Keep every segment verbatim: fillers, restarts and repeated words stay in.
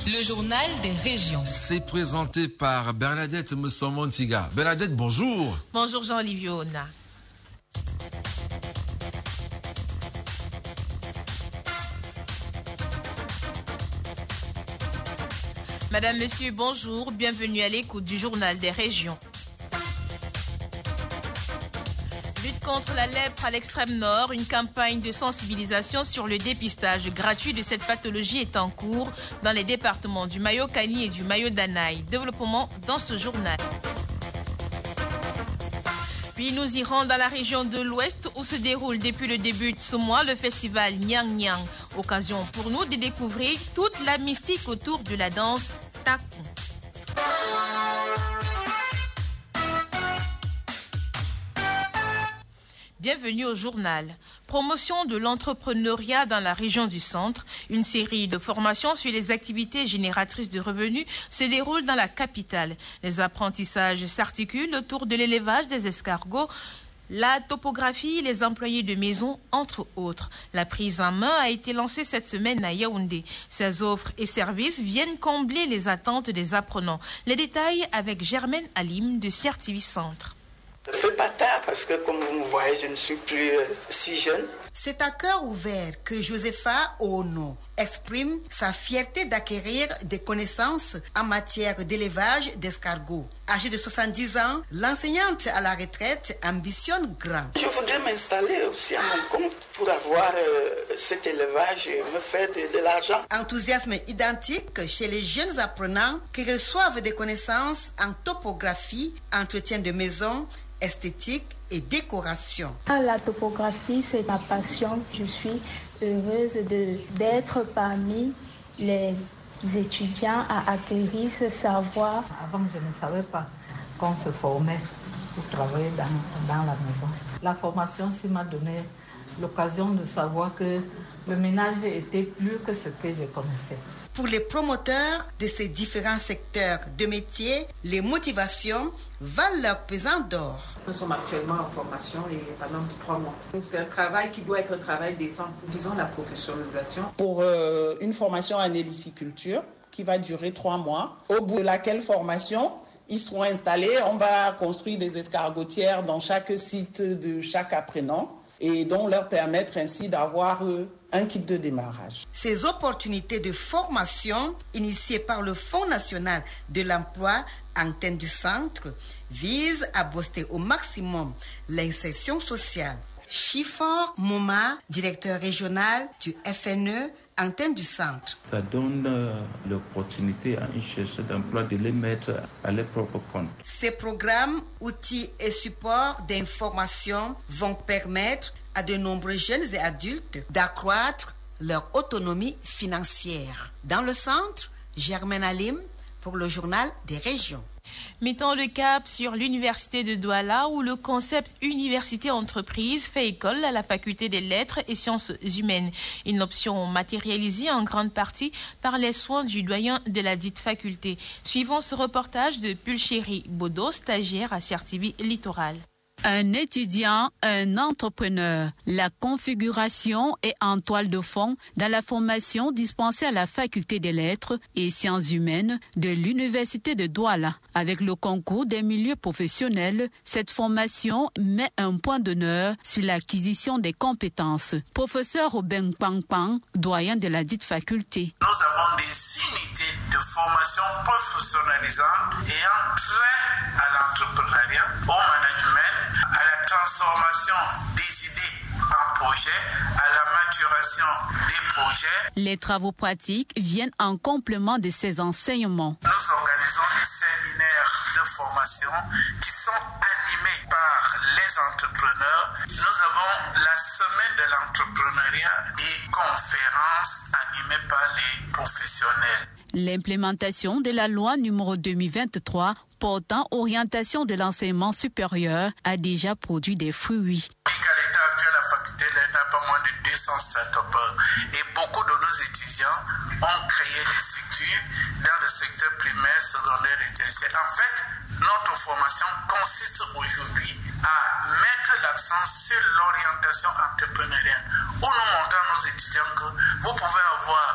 Le journal des régions. C'est présenté par Bernadette Mousson-Montiga. Bernadette, bonjour. Bonjour Jean-Olivier Ona. Madame, Monsieur, bonjour. Bienvenue à l'écoute du journal des régions. Lutte contre la lèpre à l'extrême nord, une campagne de sensibilisation sur le dépistage gratuit de cette pathologie est en cours dans les départements du Mayo-Kani et du Mayo-Danaï. Développement dans ce journal. Puis nous irons dans la région de l'Ouest où se déroule depuis le début de ce mois le festival Nyang Nyang. Occasion pour nous de découvrir toute la mystique autour de la danse Takou. Bienvenue au journal. Promotion de l'entrepreneuriat dans la région du centre. Une série de formations sur les activités génératrices de revenus se déroule dans la capitale. Les apprentissages s'articulent autour de l'élevage des escargots, la topographie, les employés de maison, entre autres. La prise en main a été lancée cette semaine à Yaoundé. Ces offres et services viennent combler les attentes des apprenants. Les détails avec Germaine Alim de C R T V Centre. C'est pas tard parce que comme vous me voyez, je ne suis plus euh, si jeune. C'est à cœur ouvert que Josepha Ono exprime sa fierté d'acquérir des connaissances en matière d'élevage d'escargots. Âgée de soixante-dix ans, l'enseignante à la retraite ambitionne grand. Je voudrais m'installer aussi à mon compte pour avoir euh, cet élevage et me faire de, de l'argent. Enthousiasme identique chez les jeunes apprenants qui reçoivent des connaissances en topographie, entretien de maison, esthétique et décoration. La topographie, c'est ma passion. Je suis heureuse de, d'être parmi les étudiants à acquérir ce savoir. Avant, je ne savais pas qu'on se formait pour travailler dans, dans la maison. La formation aussi m'a donné l'occasion de savoir que le ménage était plus que ce que je connaissais. Pour les promoteurs de ces différents secteurs de métier, les motivations valent leur pesant d'or. Nous sommes actuellement en formation et pendant trois mois. Donc c'est un travail qui doit être un travail décent. Disons la professionnalisation. Pour euh, une formation en héliciculture qui va durer trois mois, au bout de laquelle formation, ils seront installés. On va construire des escargotières dans chaque site de chaque apprenant et donc leur permettre ainsi d'avoir euh, un kit de démarrage. Ces opportunités de formation initiées par le Fonds national de l'emploi Antenne du Centre visent à booster au maximum l'insertion sociale. Chifor Mouma, directeur régional du F N E Antenne du Centre. Ça donne euh, l'opportunité à un chercheur d'emploi de les mettre à leur propre compte. Ces programmes, outils et supports d'information vont permettre à de nombreux jeunes et adultes d'accroître leur autonomie financière. Dans le centre, Germaine Alim pour le journal des régions. Mettons le cap sur l'université de Douala où le concept université-entreprise fait école à la faculté des lettres et sciences humaines. Une option matérialisée en grande partie par les soins du doyen de la dite faculté. Suivons ce reportage de Pulchéry Bodo, stagiaire à C R T V Littoral. Un étudiant, un entrepreneur. La configuration est en toile de fond dans la formation dispensée à la faculté des lettres et sciences humaines de l'université de Douala. Avec le concours des milieux professionnels, cette formation met un point d'honneur sur l'acquisition des compétences. Professeur Robin Pangpang, doyen de la dite faculté. Nous avons des unités de formation professionnalisantes ayant trait à l'entrepreneuriat, au management, à la transformation des idées en projets, à la maturation des projets. Les travaux pratiques viennent en complément de ces enseignements. Nous organisons des séminaires de formation qui sont animés par les entrepreneurs. Nous avons la semaine de l'entrepreneuriat et conférences animées par les professionnels. L'implémentation de la loi numéro deux mille vingt-trois portant orientation de l'enseignement supérieur a déjà produit des fruits. À l'état actuel, la faculté n'a pas moins de deux cents start-upers et beaucoup de nos étudiants ont créé des structures dans le secteur primaire, secondaire et tertiaire. En fait, notre formation consiste aujourd'hui à mettre l'accent sur l'orientation entrepreneuriale où nous montrons à nos étudiants que vous pouvez avoir une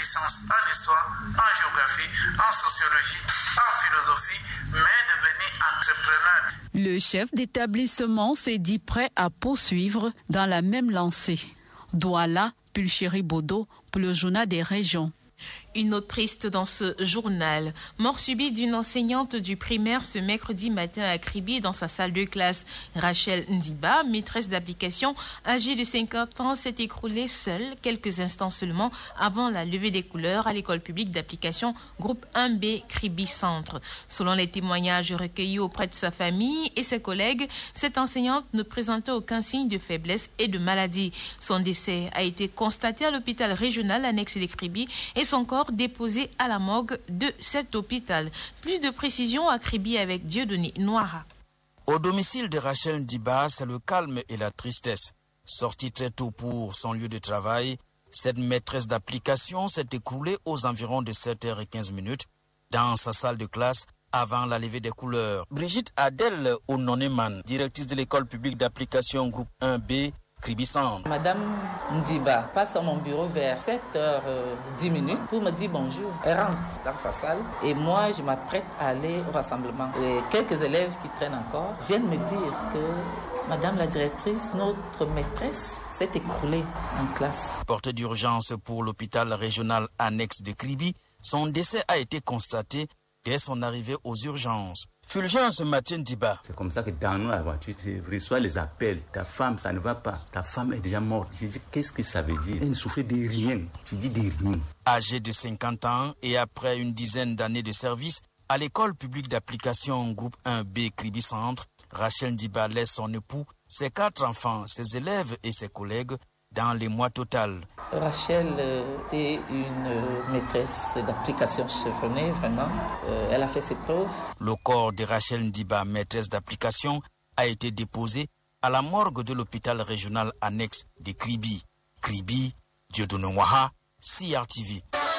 licence en histoire, en géographie, en sociologie, en philosophie, mais devenir entrepreneur. Le chef d'établissement s'est dit prêt à poursuivre dans la même lancée. Douala Pulchéri Bodo pour le journal des régions. Une note triste dans ce journal. Mort subite d'une enseignante du primaire ce mercredi matin à Kribi dans sa salle de classe. Rachel Ndiba, maîtresse d'application, âgée de cinquante ans, s'est écroulée seule quelques instants seulement avant la levée des couleurs à l'école publique d'application groupe un B Kribi Centre. Selon les témoignages recueillis auprès de sa famille et ses collègues, cette enseignante ne présentait aucun signe de faiblesse et de maladie. Son décès a été constaté à l'hôpital régional annexe de Kribi et son corps déposé à la morgue de cet hôpital. Plus de précisions à Kribi avec Dieudonné Noira. Au domicile de Rachel Ndiba, c'est le calme et la tristesse. Sortie très tôt pour son lieu de travail, cette maîtresse d'application s'est écroulée aux environs de sept heures quinze dans sa salle de classe avant la levée des couleurs. Brigitte Adèle Ononeman, directrice de l'école publique d'application groupe un B, Kribi Centre. Madame Ndiba passe à mon bureau vers sept heures dix pour me dire bonjour. Elle rentre dans sa salle et moi je m'apprête à aller au rassemblement. Et quelques élèves qui traînent encore viennent me dire que Madame la directrice, notre maîtresse, s'est écroulée en classe. Portée d'urgence pour l'hôpital régional annexe de Kribi, son décès a été constaté dès son arrivée aux urgences. Fulgence Mathieu Ndiba. C'est comme ça que dans nous, la voiture, tu reçois les appels. Ta femme, ça ne va pas. Ta femme est déjà morte. Je dis, qu'est-ce que ça veut dire? Elle ne souffrait de rien. Je dis de rien. Âgée de cinquante ans et après une dizaine d'années de service, à l'école publique d'application groupe un B Kribi Centre, Rachel Ndiba laisse son époux, ses quatre enfants, ses élèves et ses collègues dans les mois total. Rachel était une maîtresse d'application chevronnée, vraiment. Euh, elle a fait ses preuves. Le corps de Rachel Ndiba, maîtresse d'application, a été déposé à la morgue de l'hôpital régional annexe de Kribi. Kribi, Dieudonné Noira, C R T V.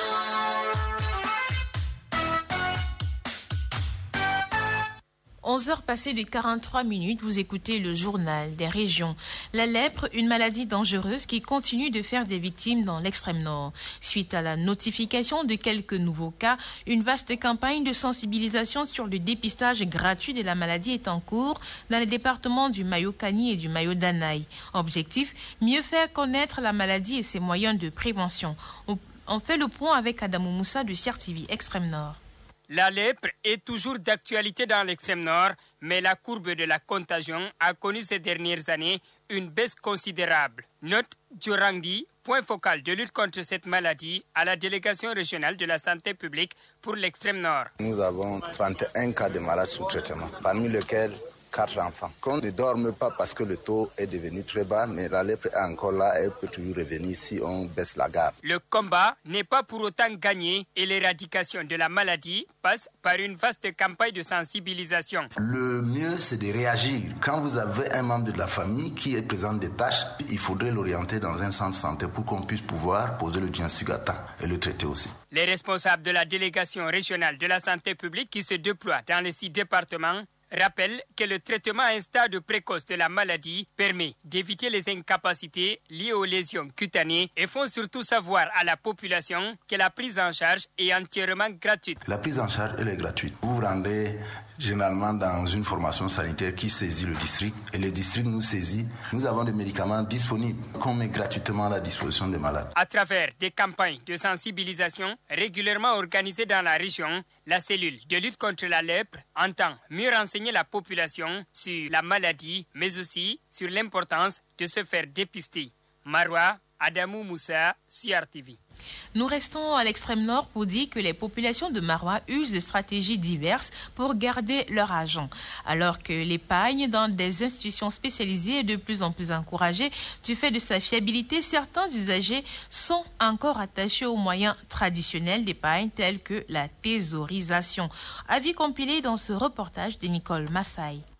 onze heures passées de quarante-trois minutes, vous écoutez le journal des régions. La lèpre, une maladie dangereuse qui continue de faire des victimes dans l'extrême nord. Suite à la notification de quelques nouveaux cas, une vaste campagne de sensibilisation sur le dépistage gratuit de la maladie est en cours dans les départements du Mayo-Kani et du Mayo-Danaï. Objectif, mieux faire connaître la maladie et ses moyens de prévention. On, on fait le point avec Adamou Moussa de C R T V Extrême Nord. La lèpre est toujours d'actualité dans l'extrême nord, mais la courbe de la contagion a connu ces dernières années une baisse considérable. Note Djorangdi, point focal de lutte contre cette maladie à la délégation régionale de la santé publique pour l'extrême nord. Nous avons trente et un cas de malades sous traitement, parmi lesquels quatre enfants. Qu'on ne dorme pas parce que le taux est devenu très bas, mais la lèpre est encore là et peut toujours revenir si on baisse la garde. Le combat n'est pas pour autant gagné et l'éradication de la maladie passe par une vaste campagne de sensibilisation. Le mieux, c'est de réagir. Quand vous avez un membre de la famille qui est présent des tâches, il faudrait l'orienter dans un centre de santé pour qu'on puisse pouvoir poser le diagnostic à temps et le traiter aussi. Les responsables de la délégation régionale de la santé publique qui se déploient dans les six départements rappelle que le traitement à un stade précoce de la maladie permet d'éviter les incapacités liées aux lésions cutanées et font surtout savoir à la population que la prise en charge est entièrement gratuite. La prise en charge, elle est gratuite. Vous vous rendez généralement dans une formation sanitaire qui saisit le district et le district nous saisit. Nous avons des médicaments disponibles qu'on met gratuitement à la disposition des malades. À travers des campagnes de sensibilisation régulièrement organisées dans la région, la cellule de lutte contre la lèpre entend mieux renseigner la population sur la maladie, mais aussi sur l'importance de se faire dépister. Marwa, Adamou Moussa, C R T V. Nous restons à l'extrême nord pour dire que les populations de Maroua usent de stratégies diverses pour garder leur argent. Alors que l'épargne dans des institutions spécialisées est de plus en plus encouragée du fait de sa fiabilité, certains usagers sont encore attachés aux moyens traditionnels d'épargne tels que la thésaurisation. Avis compilé dans ce reportage de Nicole Massaï.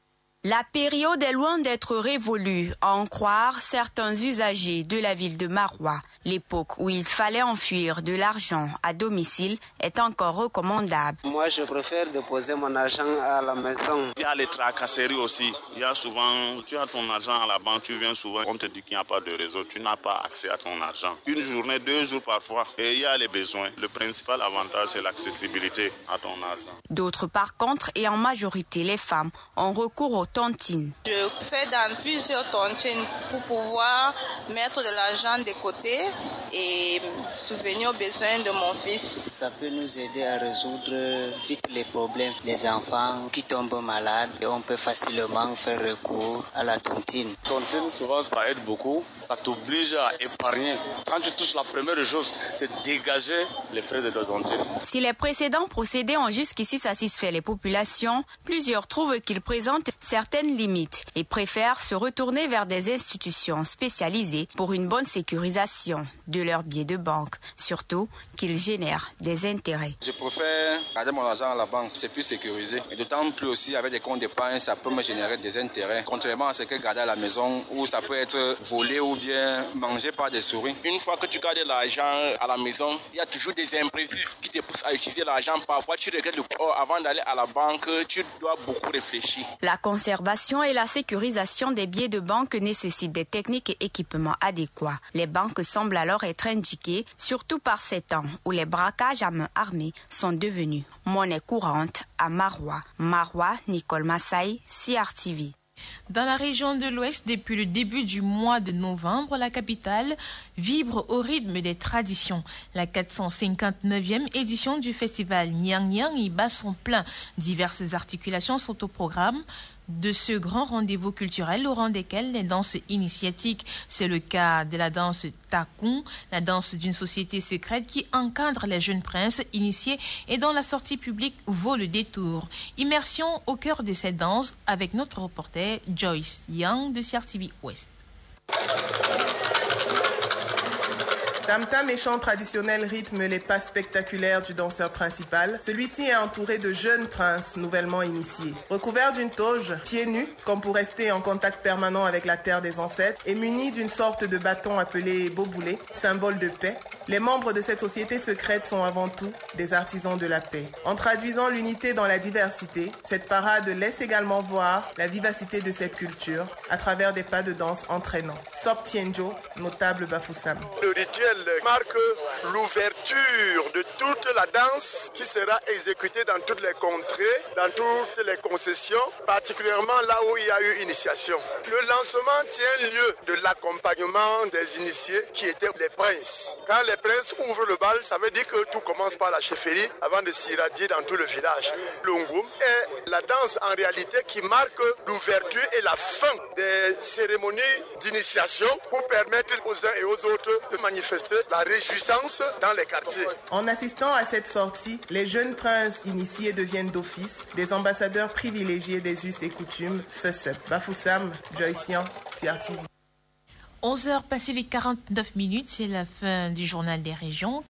La période est loin d'être révolue, à en croire certains usagers de la ville de Maroua. L'époque où il fallait enfuir de l'argent à domicile est encore recommandable. Moi, je préfère déposer mon argent à la maison. Il y a les tracasseries aussi. Il y a souvent, tu as ton argent à la banque, tu viens souvent, on te dit qu'il n'y a pas de réseau, tu n'as pas accès à ton argent. Une journée, deux jours parfois, et il y a les besoins. Le principal avantage, c'est l'accessibilité à ton argent. D'autres, par contre, et en majorité les femmes, ont recours aux tontines. Je fais dans plusieurs tontines pour pouvoir mettre de l'argent de côté et subvenir aux besoins de mon fils. Ça peut nous aider à résoudre vite les problèmes. Les enfants qui tombent malades, et on peut facilement faire recours à la tontine. Tontine, souvent, ça aide beaucoup. Ça t'oblige à épargner. Quand tu touches la première chose, c'est dégager les frais de la tontine. Si les précédents procédés ont jusqu'ici satisfait les populations, plusieurs trouvent qu'ils présentent certaines limites et préfèrent se retourner vers des institutions spécialisées pour une bonne sécurisation de leurs billets de banque, surtout qu'ils génèrent des intérêts. Je préfère garder mon argent à la banque, c'est plus sécurisé. Et d'autant plus aussi avec des comptes d'épargne, ça peut me générer des intérêts, contrairement à ce que garder à la maison où ça peut être volé ou bien mangé par des souris. Une fois que tu gardes l'argent à la maison, il y a toujours des imprévus qui te poussent à utiliser l'argent. Parfois, tu regrettes le coup. Avant d'aller à la banque, tu dois beaucoup réfléchir. La conservation et la sécurisation des billets de banque nécessitent des techniques et équipements adéquats. Les banques semblent alors être indiquées, surtout par ces temps où les braquages à main armée sont devenus monnaie courante à Maroua. Maroua, Nicole Massaï, C R T V. Dans la région de l'Ouest, depuis le début du mois de novembre, la capitale vibre au rythme des traditions. La quatre cent cinquante-neuvième édition du festival Nyang Nyang y bat son plein. Diverses articulations sont au programme de ce grand rendez-vous culturel au rang desquels les danses initiatiques. C'est le cas de la danse Takun, la danse d'une société secrète qui encadre les jeunes princes initiés et dont la sortie publique vaut le détour. Immersion au cœur de cette danse avec notre reporter Joyce Young de C R T V Ouest. Tam-tam et chant traditionnel rythment les pas spectaculaires du danseur principal. Celui-ci est entouré de jeunes princes nouvellement initiés. Recouverts d'une toge, pieds nus, comme pour rester en contact permanent avec la terre des ancêtres, et munis d'une sorte de bâton appelé boboulé, symbole de paix, les membres de cette société secrète sont avant tout des artisans de la paix. En traduisant l'unité dans la diversité, cette parade laisse également voir la vivacité de cette culture à travers des pas de danse entraînants. Sop Tienjo, notable Bafoussam. Le rituel marque l'ouverture de toute la danse qui sera exécutée dans toutes les contrées, dans toutes les concessions, particulièrement là où il y a eu initiation. Le lancement tient lieu de l'accompagnement des initiés qui étaient les princes. Quand les princes ouvrent le bal, ça veut dire que tout commence par la chefferie avant de s'irradier dans tout le village. L'Ongoum est la danse en réalité qui marque l'ouverture et la fin des cérémonies d'initiation pour permettre aux uns et aux autres de manifester la réjouissance dans les quartiers. En assistant à cette sortie, les jeunes princes initiés deviennent d'office des ambassadeurs privilégiés des us et coutumes. Fessep, Bafoussam, Joycian, C R T V. onze heures passées les quarante-neuf minutes, c'est la fin du journal des régions.